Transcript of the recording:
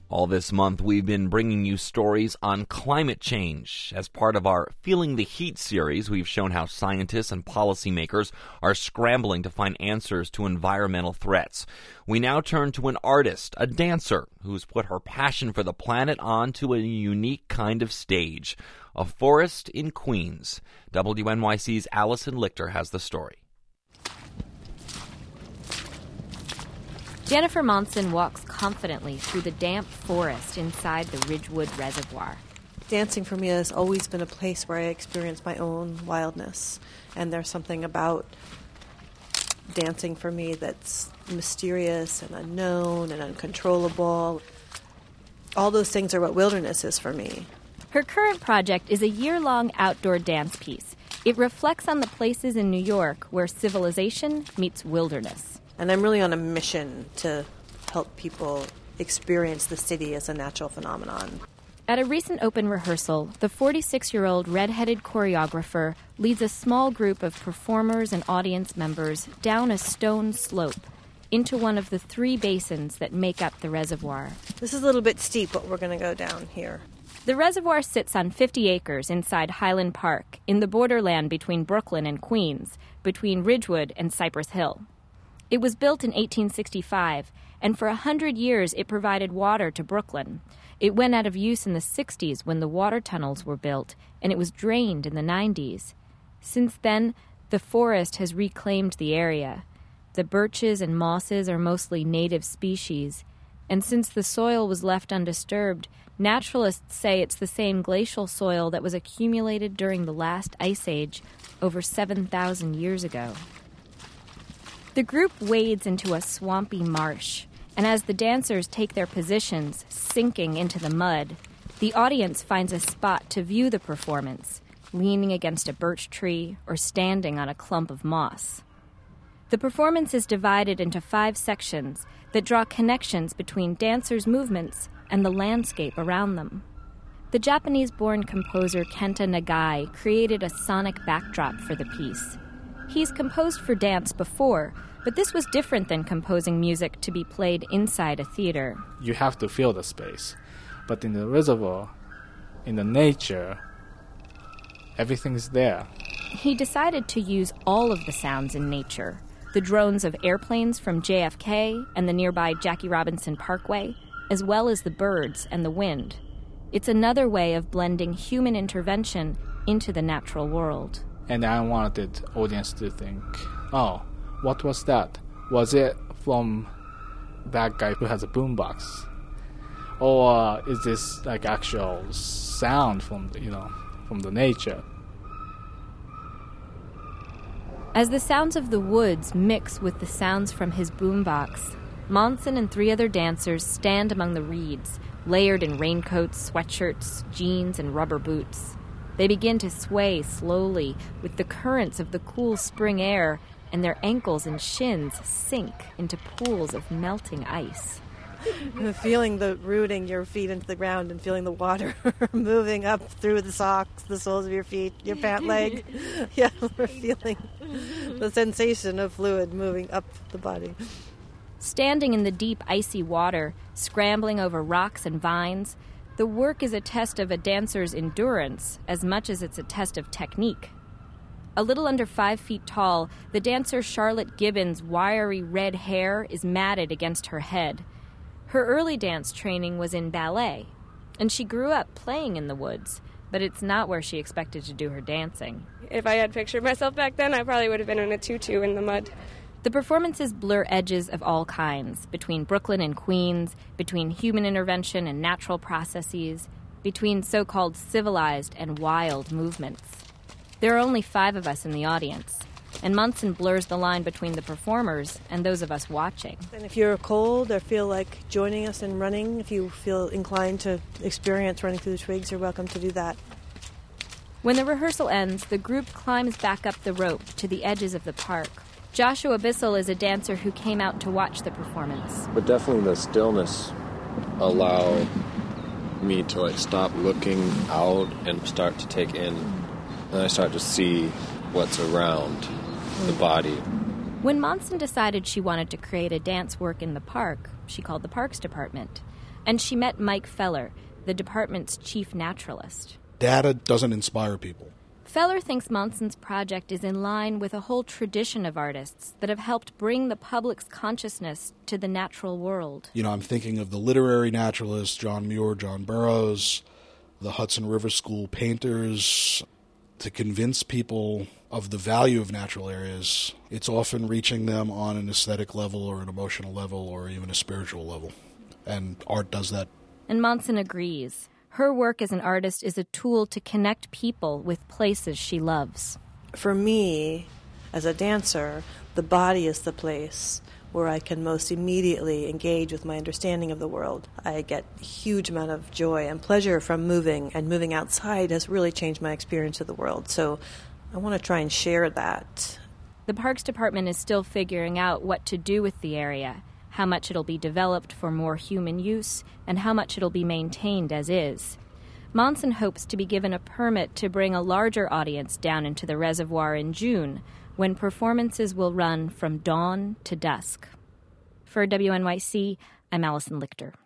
All this month, we've been bringing you stories on climate change. As part of our Feeling the Heat series, we've shown how scientists and policymakers are scrambling to find answers to environmental threats. We now turn to an artist, a dancer, who's put her passion for the planet onto a unique kind of stage. A forest in Queens. WNYC's Allison Lichter has the story. Jennifer Monson walks confidently through the damp forest inside the Ridgewood Reservoir. Dancing for me has always been a place where I experience my own wildness. And there's something about dancing for me that's mysterious and unknown and uncontrollable. All those things are what wilderness is for me. Her current project is a year-long outdoor dance piece. It reflects on the places in New York where civilization meets wilderness. And I'm really on a mission to help people experience the city as a natural phenomenon. At a recent open rehearsal, the 46-year-old red-headed choreographer leads a small group of performers and audience members down a stone slope into one of the 3 basins that make up the reservoir. This is a little bit steep, but we're going to go down here. The reservoir sits on 50 acres inside Highland Park, in the borderland between Brooklyn and Queens, between Ridgewood and Cypress Hill. It was built in 1865, and for 100 years it provided water to Brooklyn. It went out of use in the 60s when the water tunnels were built, and it was drained in the 90s. Since then, the forest has reclaimed the area. The birches and mosses are mostly native species, and since the soil was left undisturbed, naturalists say it's the same glacial soil that was accumulated during the last ice age over 7,000 years ago. The group wades into a swampy marsh, and as the dancers take their positions, sinking into the mud, the audience finds a spot to view the performance, leaning against a birch tree or standing on a clump of moss. The performance is divided into 5 sections that draw connections between dancers' movements and the landscape around them. The Japanese-born composer Kenta Nagai created a sonic backdrop for the piece. He's composed for dance before, but this was different than composing music to be played inside a theater. You have to feel the space. But in the reservoir, in the nature, everything's there. He decided to use all of the sounds in nature. The drones of airplanes from JFK and the nearby Jackie Robinson Parkway, as well as the birds and the wind. It's another way of blending human intervention into the natural world. And I wanted the audience to think, oh, what was that? Was it from that guy who has a boombox? Or is this like actual sound from the nature? As the sounds of the woods mix with the sounds from his boombox, Monson and 3 other dancers stand among the reeds, layered in raincoats, sweatshirts, jeans, and rubber boots. They begin to sway slowly with the currents of the cool spring air, and their ankles and shins sink into pools of melting ice. Feeling the rooting your feet into the ground and feeling the water moving up through the socks, the soles of your feet, your pant leg. Yeah, we're feeling the sensation of fluid moving up the body. Standing in the deep, icy water, scrambling over rocks and vines, the work is a test of a dancer's endurance as much as it's a test of technique. A little under 5 feet tall, the dancer Charlotte Gibbons' wiry red hair is matted against her head. Her early dance training was in ballet, and she grew up playing in the woods, but it's not where she expected to do her dancing. If I had pictured myself back then, I probably would have been in a tutu in the mud. The performances blur edges of all kinds, between Brooklyn and Queens, between human intervention and natural processes, between so-called civilized and wild movements. There are only 5 of us in the audience, and Monson blurs the line between the performers and those of us watching. And if you're cold or feel like joining us in running, if you feel inclined to experience running through the twigs, you're welcome to do that. When the rehearsal ends, the group climbs back up the rope to the edges of the park. Joshua Bissell is a dancer who came out to watch the performance. But definitely the stillness allowed me to stop looking out and start to take in. And I start to see what's around the body. When Monson decided she wanted to create a dance work in the park, she called the Parks Department. And she met Mike Feller, the department's chief naturalist. Data doesn't inspire people. Feller thinks Monson's project is in line with a whole tradition of artists that have helped bring the public's consciousness to the natural world. You know, I'm thinking of the literary naturalists, John Muir, John Burroughs, the Hudson River School painters. To convince people of the value of natural areas, it's often reaching them on an aesthetic level or an emotional level or even a spiritual level. And art does that. And Monson agrees. Her work as an artist is a tool to connect people with places she loves. For me, as a dancer, the body is the place where I can most immediately engage with my understanding of the world. I get a huge amount of joy and pleasure from moving, and moving outside has really changed my experience of the world. So I want to try and share that. The Parks Department is still figuring out what to do with the area, how much it'll be developed for more human use, and how much it'll be maintained as is. Monson hopes to be given a permit to bring a larger audience down into the reservoir in June, when performances will run from dawn to dusk. For WNYC, I'm Allison Lichter.